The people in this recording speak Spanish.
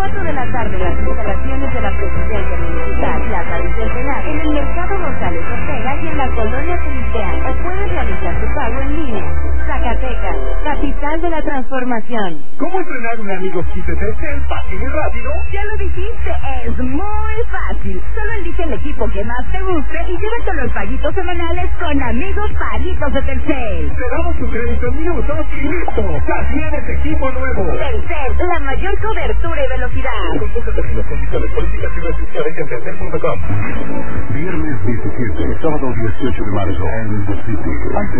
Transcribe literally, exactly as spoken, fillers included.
cuatro de la tarde en las instalaciones de la Presidencia Municipal, Plaza del Centenario, en el Mercado González Ortega y en la Colonia Felipeán. O puedes realizar tu pago en línea. Zacatecas, capital de la transformación. ¿Cómo entrenar un amigo kit de Telcel fácil y rápido? Ya lo dijiste, es muy fácil. Solo elige el equipo que más te guste y llévate los paguitos semanales con Amigos Paguitos de Telcel. Te damos tu crédito en minutos y listo. Ya tienes equipo nuevo. Telcel, la mayor cobertura y velocidad. Consulta términos, condiciones, políticas y restricciones en telcel punto com. Viernes diecisiete, sábado dieciocho de marzo en The City.